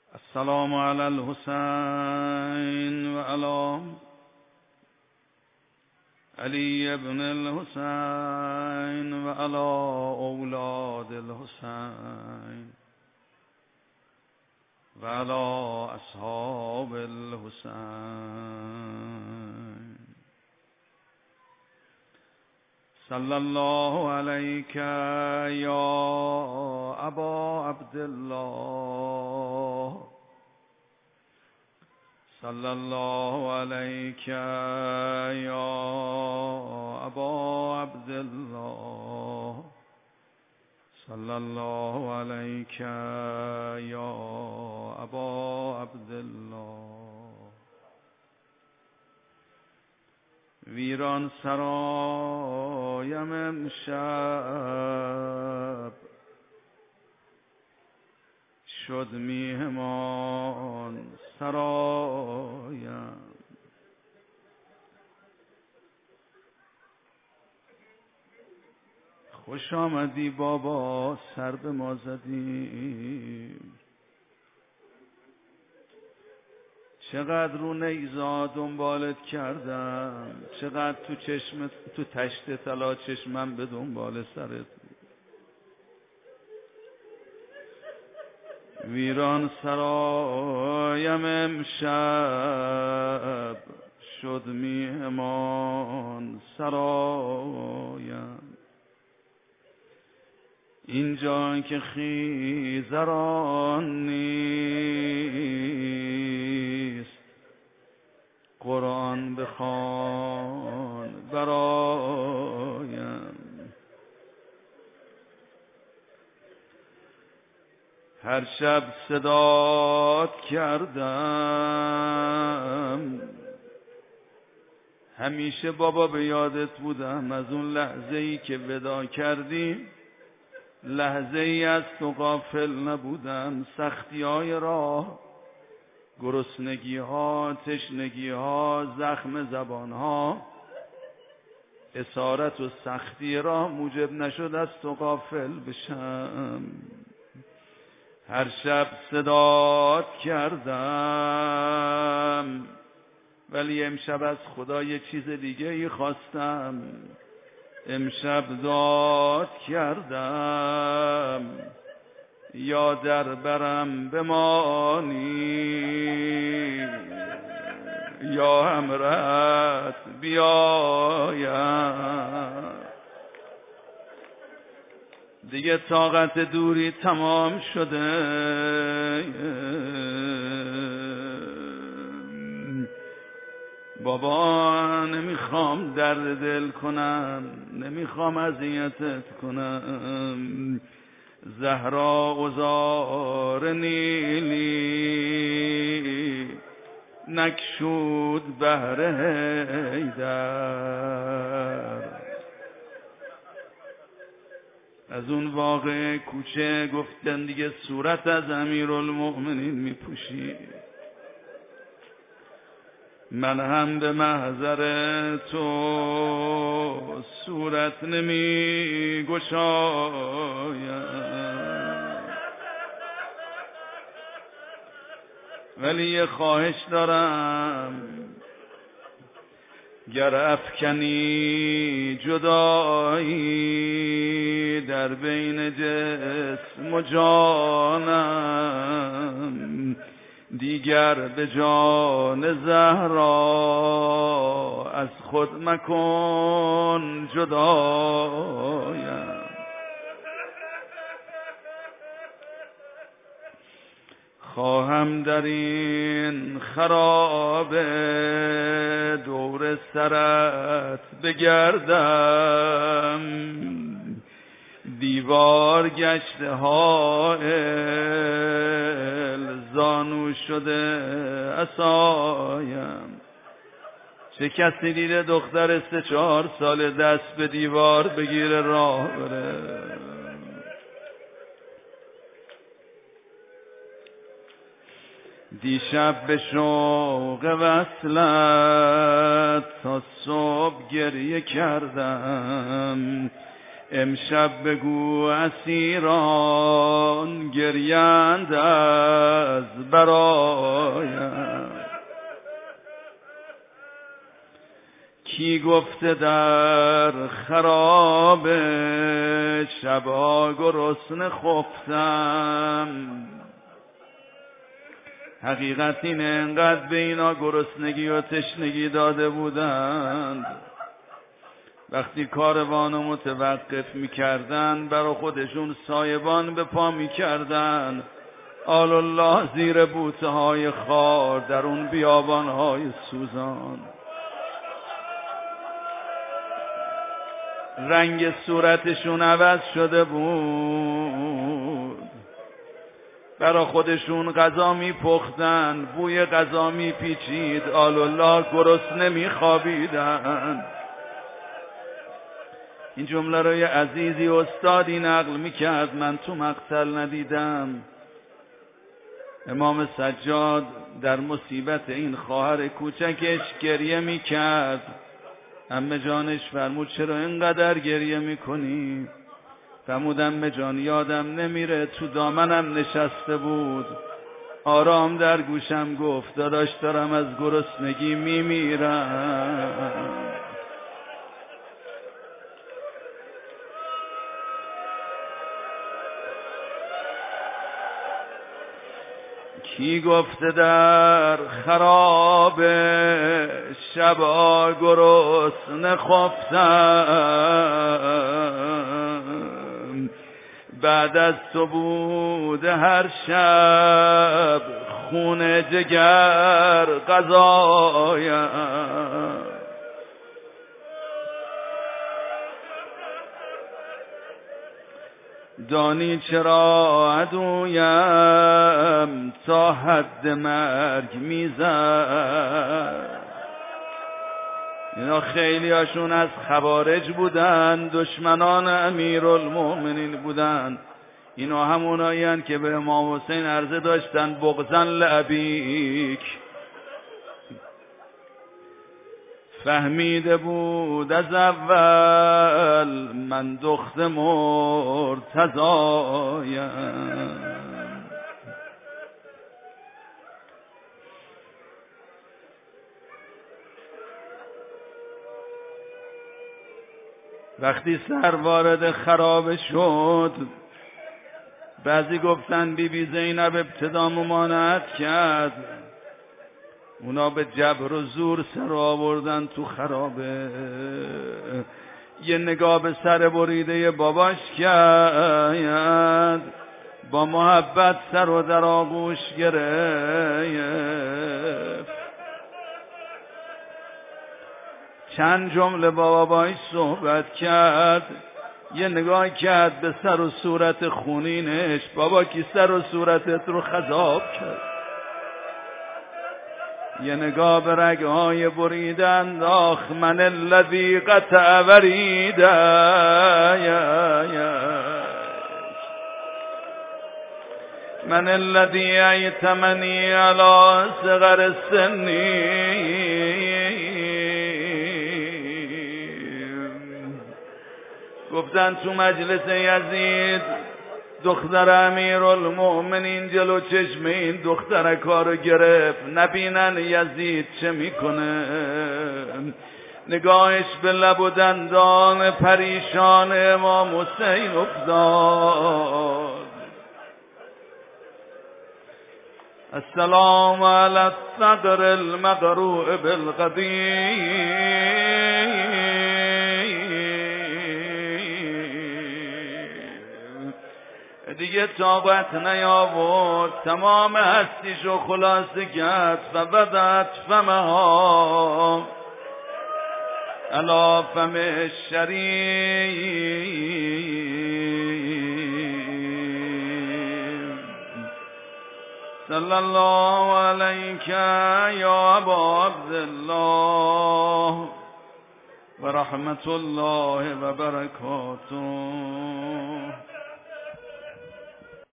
السلام علی الحسین و علی علی ابن الحسین و علی اولاد الحسین و علی اصحاب الحسین. صلی الله علیک یا ابا عبدالله، صلی الله علیک یا ابا عبدالله، صلی الله علیک یا ابا عبدالله. ویران سرایم امشب شد میهمان سرایم. خوش آمدی بابا، سر به ما زدیم. چقدر رو نیزا دنبالت کردم، چقدر تو تشت طلا چشمم به دنبال سرت. ویران سرایم امشب شد میهمان سرایم. اینجا که خیزران نیست، قرآن بخوان برایم. هر شب صدات کردم، همیشه بابا به یادت بودم. از اون لحظه ای که ودا کردی، لحظه ای از تو غافل نبودم. سختی های راه، گرسنگی ها، تشنگی ها، زخم زبان ها، اسارت و سختی راه موجب نشد از تو غافل بشم. هر شب صدات کردم، ولی امشب از خدا یه چیز دیگه ای خواستم. امشب داد کردم، یا در برم بمانی یا همرهت بیایم. دیگه طاقت دوری تمام شده، بابا نمیخوام درد دل کنم، نمیخوام اذیتت کنم. زهرا عذار نیلی نکشود بهر حیدر. از اون واقع کوچه گفتن دیگه صورت از امیرالمؤمنین میپوشی. من هم به محضر تو صورت نمی گشایم، ولی یه خواهش دارم. گر افکنی جدایی در بین جسم و جانم، دیگر به جان زهرا از خود مکن جدایم. خواهم در این خراب دور سرت بگردم، دیوار گشته حائل زانو شده عصایم. چه کسی دیده دختر 3-4 سال دست به دیوار بگیره راه بره؟ دیشب به شوق وصلت تا صبح گریه کردم. امشب بگو اسیران گریند از برایم. کی گفته در خراب شبا گرسنه خفتم؟ حقیقت اینه انقدر به اینا گرسنگی و تشنگی داده بودند، وقتی کاروانو متوقف میکردن برا خودشون سایبان به پا میکردن. آل الله زیر بوته های خار در اون بیابان های سوزان. رنگ صورتشون عوض شده بود، برا خودشون غذا میپختن، بوی غذا میپیچید، آل الله گرسنه میخوابیدن. این جمله رو یه عزیزی استادی نقل میکرد، من تو مقتل ندیدم. امام سجاد در مصیبت این خواهر کوچکش گریه میکرد. عمه جانش فرمود چرا اینقدر گریه میکنی؟ فرمود عمه جان یادم نمیره تو دامنم نشسته بود، آرام در گوشم گفت داداش دارم از گرسنگی میمیرم. کی گفته در خراب شبا گرسنه خفتم؟ بعد از تو بود هر شب خون جگر غذایم. دانی چرا عدویم تا حد مرگ میزد؟ اینا خیلی هاشون از خوارج بودن، دشمنان امیرالمؤمنین بودن. اینا همونایی هن که به امام حسین عرضه داشتن بغضن لابیک. فهمیده بود از اول من دخت مرتضایم. وقتی سر وارد خرابه شد، بعضی گفتن بی زینب ابتدا ممانعت کرد، اونا به جبر و زور سر آوردن تو خرابه. یه نگاه به سر بریده باباش کرد، با محبت سر و در آغوش گرفت. چند جمله با باباش صحبت کرد، یه نگاه کرد به سر و صورت خونینش. بابا کی سر و صورتت رو خضاب کرد؟ یه نگاه به رگهای بریده انداخت. من الذی قطع وریده، من الذی ایتمنی علی صغر سنی. گفتن تو مجلس یزید دختر امیرالمؤمنین جلو چشم این دخترکا رو گرفت، نبینن یزید چه میکنه. نگاهش به لب و دندان پریشان امام حسین افتاد. السلام علی الصدر المقروء بالقدیم. دیگه طاقت نیاورد، تمام هستیشو خلاصه کرد. فبدت فمها علی فم الشریف. صلی الله علیک یا ابا عبدالله و رحمت الله و برکاته.